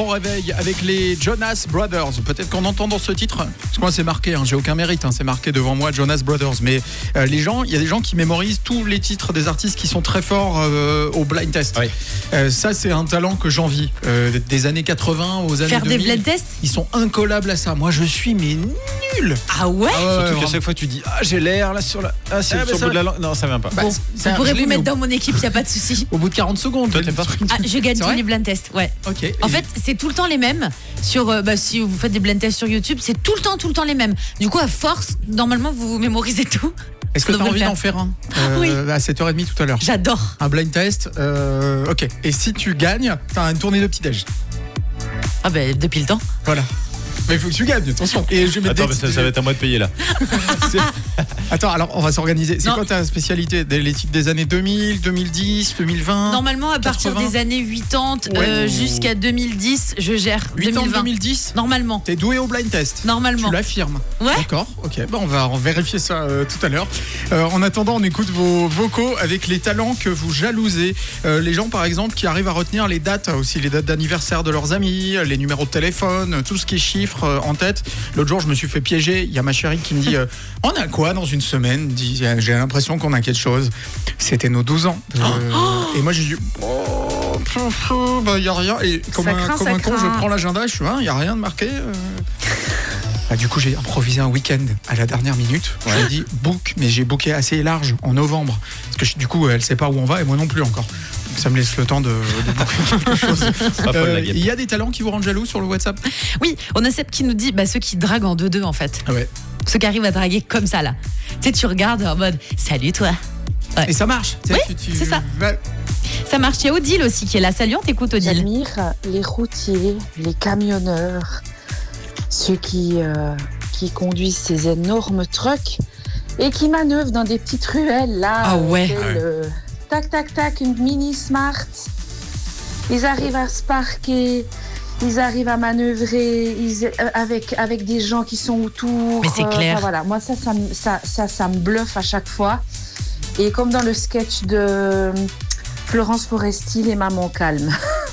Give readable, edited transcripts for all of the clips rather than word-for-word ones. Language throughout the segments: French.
bon réveil avec les Jonas Brothers. Peut-être qu'en entendant ce titre, parce que moi c'est marqué, j'ai aucun mérite, c'est marqué devant moi Jonas Brothers. Mais il y a des gens qui mémorisent tous les titres des artistes qui sont très forts au blind test. Oui. Ça c'est un talent que j'envie. Des années 80 aux années 2000. Faire des blind tests. Ils sont incollables à ça. Moi je suis mais nul. Ah ouais. Surtout qu'à chaque fois tu dis j'ai l'air là sur la sur le bout de la langue. Non, ça vient pas. Bon, vous pourrez vous mettre dans mon équipe, il n'y a pas de souci. Au bout de 40 secondes. Toi, t'es pas Je gagne tous les blind tests, ouais. Ok. En fait, c'est tout le temps les mêmes. Si vous faites des blind tests sur YouTube, c'est tout le temps les mêmes. Du coup, à force, normalement, vous mémorisez tout. Est-ce que tu as envie d'en faire un Oui. à 7h30 tout à l'heure? J'adore. Un blind test. Ok. Et si tu gagnes, t'as une tournée de petit-déj. Ah depuis le temps. Voilà. Mais il faut que tu gagnes, attention. Et je vais Attends, mais ça va être à moi de payer là. Attends, alors on va s'organiser. C'est Non. quoi ta spécialité? Les titres des années 2000, 2010, 2020? Normalement, à partir 80. des années 80 jusqu'à 2010, je gère 8 ans 2020. 2010. Normalement. T'es doué au blind test. Normalement. Tu l'affirmes. Ouais. D'accord, ok. On va vérifier ça tout à l'heure. En attendant, on écoute vos vocaux avec les talents que vous jalousez. Les gens, par exemple, qui arrivent à retenir les dates, aussi les dates d'anniversaire de leurs amis, les numéros de téléphone, tout ce qui est chiffres en tête. L'autre jour, je me suis fait piéger. Il y a ma chérie qui me dit on a quoi dans une semaine? Dit, j'ai l'impression qu'on a quelque chose. C'était nos 12 ans. Et moi, j'ai dit il n'y a rien. Et comme un con, je prends l'agenda, je suis il n'y a rien de marqué. Du coup, j'ai improvisé un week-end à la dernière minute. J'ai dit book, mais j'ai booké assez large en novembre. Parce que du coup, elle ne sait pas où on va et moi non plus encore. Donc ça me laisse le temps de booker quelque chose. Il y a des talents qui vous rendent jaloux sur le WhatsApp? Oui, on a Seb qui nous dit ceux qui draguent en 2-2 en fait. Ah ouais. Ceux qui arrivent à draguer comme ça là. Tu sais, tu regardes en mode salut toi. Ouais. Et ça marche. Oui, c'est ça. Ça marche. Il y a Odile aussi qui est là. Salut, on t'écoute Odile. J'admire les routiers, les camionneurs, ceux qui conduisent ces énormes trucks et qui manœuvrent dans des petites ruelles là. Ah ouais. Tac tac tac, une mini smart. Ils arrivent à se parquer. Ils arrivent à manœuvrer avec des gens qui sont autour. Mais c'est clair. Voilà, moi ça me bluffe à chaque fois. Et comme dans le sketch de Florence Foresti, les mamans calmes.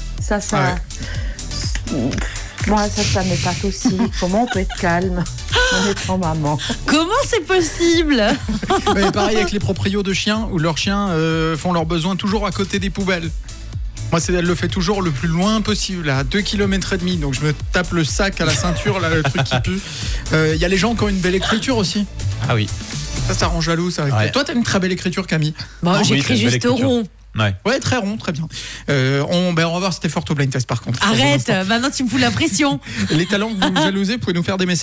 Moi, ça m'épate aussi. Comment on peut être calme en étant maman? Comment c'est possible? Mais pareil avec les proprios de chiens où leurs chiens font leurs besoins toujours à côté des poubelles. Moi, elle le fait toujours le plus loin possible, à 2,5 km. Donc, je me tape le sac à la ceinture, là, le truc qui pue. Il y a les gens qui ont une belle écriture aussi. Ah oui. Ça rend jaloux, ça. Ouais. Toi, t'as une très belle écriture, Camille. J'écris juste rond. Ouais, très rond, très bien. On va voir si t'es forte au blind test, par contre. Arrête, maintenant tu me fous la pression. Les talents que vous jalousez, vous pouvez nous faire des messages.